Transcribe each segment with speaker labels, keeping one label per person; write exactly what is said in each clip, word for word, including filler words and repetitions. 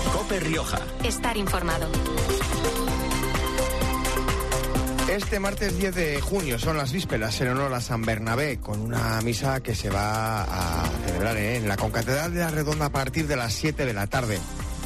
Speaker 1: COPE Rioja.
Speaker 2: Estar informado.
Speaker 3: Este martes diez de junio son las vísperas en honor a San Bernabé, con una misa que se va a celebrar ¿eh? en la Concatedral de la Redonda a partir de las siete de la tarde.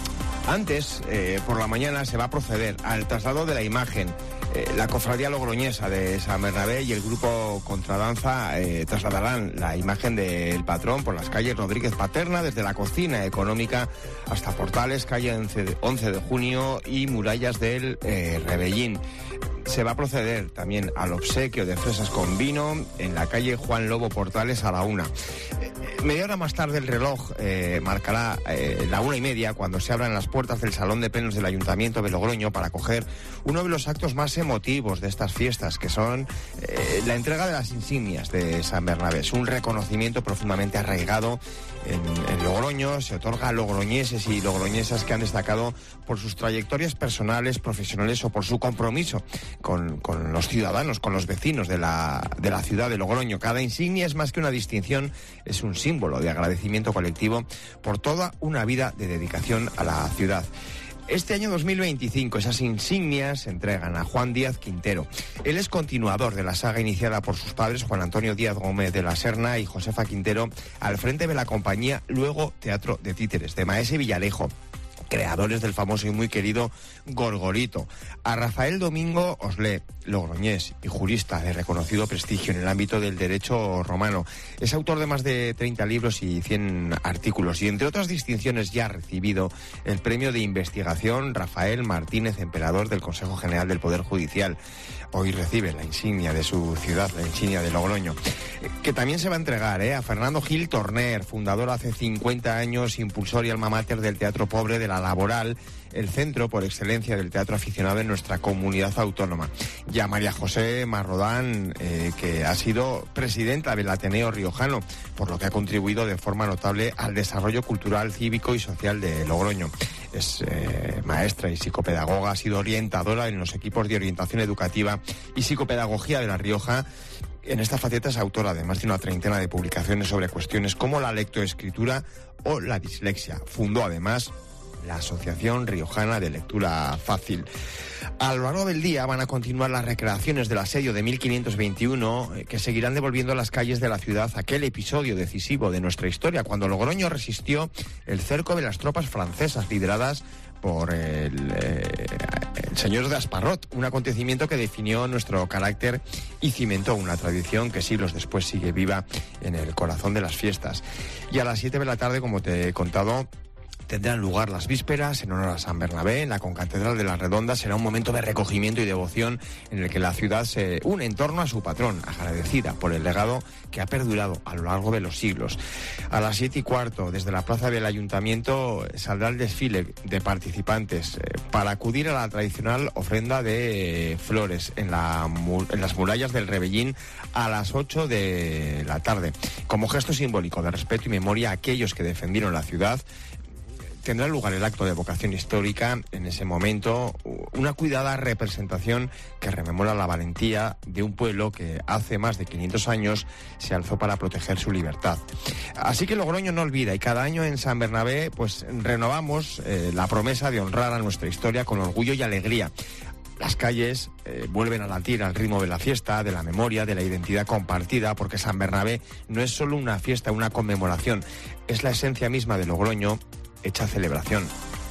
Speaker 3: Antes, eh, por la mañana, se va a proceder al traslado de la imagen. Eh, la cofradía logroñesa de San Bernabé y el grupo Contradanza eh, trasladarán la imagen del patrón por las calles Rodríguez Paterna, desde la Cocina Económica hasta Portales, calle once de junio y Murallas del eh, Rebellín. Se va a proceder también al obsequio de fresas con vino en la calle Juan Lobo Portales a la una. Eh, media hora más tarde el reloj eh, marcará eh, la una y media cuando se abran las puertas del Salón de Plenos del Ayuntamiento de Logroño para acoger uno de los actos más emotivos de estas fiestas, que son eh, la entrega de las insignias de San Bernabé. Es un reconocimiento profundamente arraigado en, en Logroño. Se otorga a logroñeses y logroñesas que han destacado por sus trayectorias personales, profesionales o por su compromiso con, con los ciudadanos, con los vecinos de la, de la ciudad de Logroño. Cada insignia es más que una distinción, es un símbolo de agradecimiento colectivo por toda una vida de dedicación a la ciudad. Este año dos mil veinticinco esas insignias se entregan a Juan Díaz Quintero. Él es continuador de la saga iniciada por sus padres, Juan Antonio Díaz Gómez de la Serna y Josefa Quintero, al frente de la compañía Luego Teatro de Títeres, de Maese Villalejo, creadores del famoso y muy querido Gorgorito. A Rafael Domingo Oslé, logroñés y jurista de reconocido prestigio en el ámbito del derecho romano. Es autor de más de treinta libros y cien artículos, y entre otras distinciones ya ha recibido el premio de investigación Rafael Martínez, emperador del Consejo General del Poder Judicial. Hoy recibe la insignia de su ciudad, la insignia de Logroño, que también se va a entregar ¿eh? a Fernando Gil Torner, fundador hace cincuenta años, impulsor y alma mater del Teatro Pobre de la Laboral, el centro por excelencia del teatro aficionado en nuestra comunidad autónoma. Y a María José Marrodán, eh, que ha sido presidenta del Ateneo Riojano, por lo que ha contribuido de forma notable al desarrollo cultural, cívico y social de Logroño. Es eh, maestra y psicopedagoga, ha sido orientadora en los equipos de orientación educativa y psicopedagogía de La Rioja. En esta faceta es autora de más de una treintena de publicaciones sobre cuestiones como la lectoescritura o la dislexia. Fundó además la Asociación Riojana de Lectura Fácil. A lo largo del día van a continuar las recreaciones del asedio de mil quinientos veintiuno, eh, que seguirán devolviendo a las calles de la ciudad aquel episodio decisivo de nuestra historia, cuando Logroño resistió el cerco de las tropas francesas lideradas por el, eh, el señor de Asparrot, un acontecimiento que definió nuestro carácter y cimentó una tradición que siglos después sigue viva en el corazón de las fiestas. Y a las siete de la tarde, como te he contado, tendrán lugar las vísperas en honor a San Bernabé en la Concatedral de la Redonda. Será un momento de recogimiento y devoción en el que la ciudad se une en torno a su patrón, agradecida por el legado que ha perdurado a lo largo de los siglos. A las siete y cuarto, desde la plaza del Ayuntamiento, saldrá el desfile de participantes eh, para acudir a la tradicional ofrenda de eh, flores en, la, en las murallas del Rebellín a las ocho de la tarde. Como gesto simbólico de respeto y memoria a aquellos que defendieron la ciudad, tendrá lugar el acto de evocación histórica. En ese momento, una cuidada representación que rememora la valentía de un pueblo que hace más de quinientos años se alzó para proteger su libertad. Así que Logroño no olvida, y cada año en San Bernabé pues renovamos eh, la promesa de honrar a nuestra historia con orgullo y alegría. Las calles eh, vuelven a latir al ritmo de la fiesta, de la memoria, de la identidad compartida, porque San Bernabé no es solo una fiesta, una conmemoración, es la esencia misma de Logroño, hecha celebración.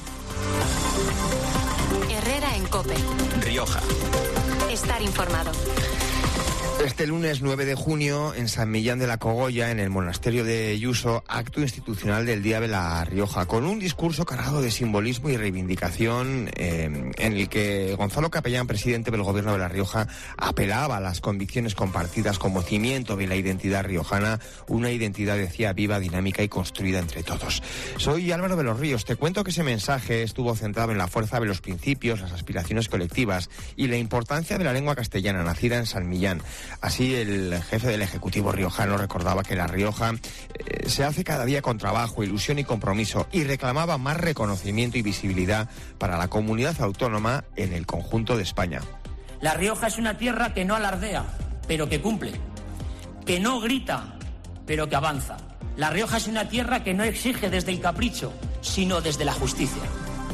Speaker 2: Herrera en COPE.
Speaker 1: Rioja.
Speaker 2: Estar informado.
Speaker 3: Este lunes nueve de junio, en San Millán de la Cogolla, en el monasterio de Yuso, acto institucional del Día de la Rioja, con un discurso cargado de simbolismo y reivindicación, eh, en el que Gonzalo Capellán, presidente del Gobierno de La Rioja, apelaba a las convicciones compartidas como cimiento de la identidad riojana, una identidad, decía, viva, dinámica y construida entre todos. Soy Álvaro de los Ríos. Te cuento que ese mensaje estuvo centrado en la fuerza de los principios, las aspiraciones colectivas y la importancia de la lengua castellana, nacida en San Millán. Así, el jefe del Ejecutivo riojano recordaba que La Rioja eh, se hace cada día con trabajo, ilusión y compromiso, y reclamaba más reconocimiento y visibilidad para la comunidad autónoma en el conjunto de España.
Speaker 4: La Rioja es una tierra que no alardea, pero que cumple, que no grita, pero que avanza. La Rioja es una tierra que no exige desde el capricho, sino desde la justicia.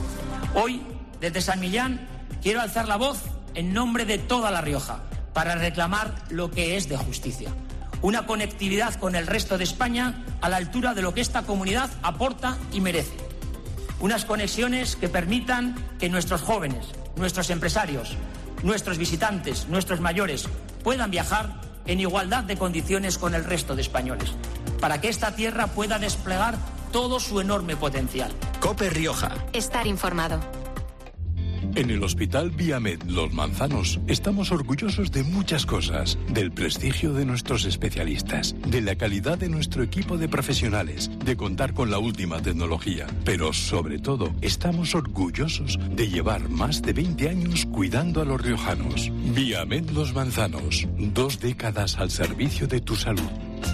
Speaker 4: Hoy, desde San Millán, quiero alzar la voz en nombre de toda La Rioja para reclamar lo que es de justicia. Una conectividad con el resto de España a la altura de lo que esta comunidad aporta y merece. Unas conexiones que permitan que nuestros jóvenes, nuestros empresarios, nuestros visitantes, nuestros mayores puedan viajar en igualdad de condiciones con el resto de españoles, para que esta tierra pueda desplegar todo su enorme potencial.
Speaker 1: COPE Rioja.
Speaker 2: Estar informado.
Speaker 5: En el Hospital Viamed Los Manzanos estamos orgullosos de muchas cosas, del prestigio de nuestros especialistas, de la calidad de nuestro equipo de profesionales, de contar con la última tecnología, pero sobre todo estamos orgullosos de llevar más de veinte años cuidando a los riojanos. Viamed Los Manzanos, dos décadas al servicio de tu salud.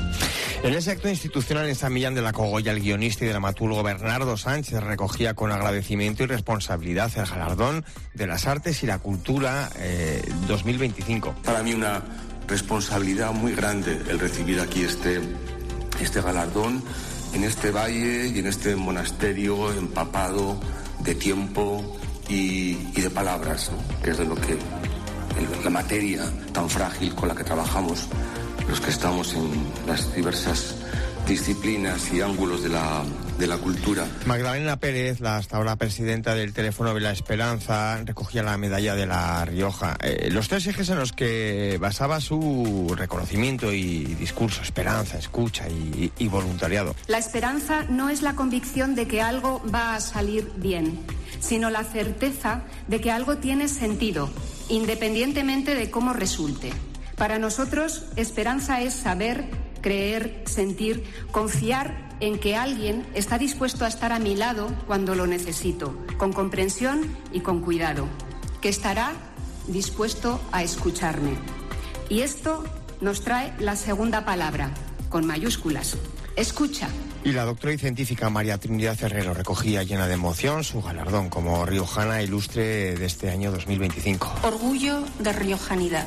Speaker 3: En ese acto institucional en San Millán de la Cogolla, el guionista y dramaturgo Bernardo Sánchez recogía con agradecimiento y responsabilidad el galardón de las artes y la cultura eh, dos mil veinticinco.
Speaker 6: Para mí una responsabilidad muy grande el recibir aquí este, este galardón en este valle y en este monasterio empapado de tiempo y, y de palabras, ¿no? Que es de lo que el, la materia tan frágil con la que trabajamos los que estamos en las diversas disciplinas y ángulos de la, de la cultura.
Speaker 3: Magdalena Pérez, la hasta ahora presidenta del Teléfono de la Esperanza, recogía la medalla de La Rioja. Eh, los tres ejes en los que basaba su reconocimiento y discurso: esperanza, escucha y, y voluntariado.
Speaker 7: La esperanza no es la convicción de que algo va a salir bien, sino la certeza de que algo tiene sentido, independientemente de cómo resulte. Para nosotros, esperanza es saber, creer, sentir, confiar en que alguien está dispuesto a estar a mi lado cuando lo necesito, con comprensión y con cuidado, que estará dispuesto a escucharme. Y esto nos trae la segunda palabra, con mayúsculas: escucha.
Speaker 3: Y la doctora y científica María Trinidad Herrero recogía llena de emoción su galardón como riojana ilustre de este año dos mil veinticinco.
Speaker 8: Orgullo de riojanidad.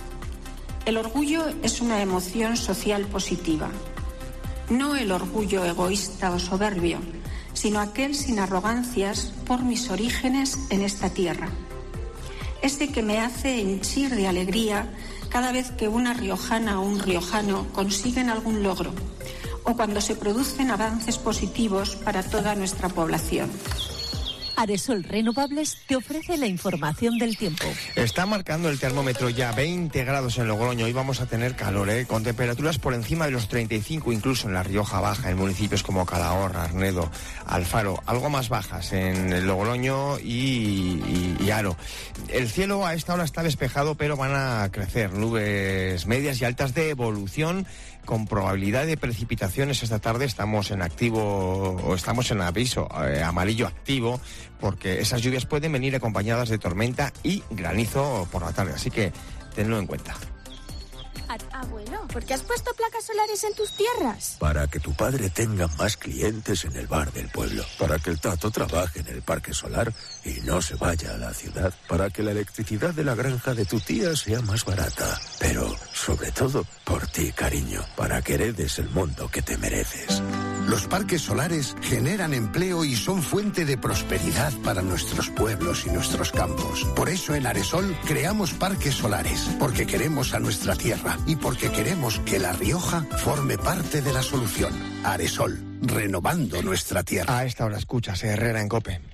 Speaker 8: El orgullo es una emoción social positiva, no el orgullo egoísta o soberbio, sino aquel sin arrogancias por mis orígenes en esta tierra. Ese que me hace henchir de alegría cada vez que una riojana o un riojano consiguen algún logro, o cuando se producen avances positivos para toda nuestra población.
Speaker 9: Aresol Renovables te ofrece la información del tiempo.
Speaker 3: Está marcando el termómetro ya veinte grados en Logroño. Hoy vamos a tener calor, ¿eh? Con temperaturas por encima de los treinta y cinco, incluso en la Rioja Baja, en municipios como Calahorra, Arnedo, Alfaro, algo más bajas en Logroño y, y, y Haro. El cielo a esta hora está despejado, pero van a crecer nubes medias y altas de evolución, con probabilidad de precipitaciones esta tarde. Estamos en activo, o estamos en aviso eh, amarillo activo, porque esas lluvias pueden venir acompañadas de tormenta y granizo por la tarde, así que tenlo en cuenta.
Speaker 10: Abuelo, ¿por qué has puesto placas solares en tus tierras?
Speaker 11: Para que tu padre tenga más clientes en el bar del pueblo. Para que el Tato trabaje en el parque solar y no se vaya a la ciudad. Para que la electricidad de la granja de tu tía sea más barata. Pero, sobre todo, por ti, cariño. Para que heredes el mundo que te mereces.
Speaker 12: Los parques solares generan empleo y son fuente de prosperidad para nuestros pueblos y nuestros campos. Por eso en Aresol creamos parques solares, porque queremos a nuestra tierra y porque queremos que La Rioja forme parte de la solución. Aresol, renovando nuestra tierra.
Speaker 3: A esta hora escuchas Herrera en COPE.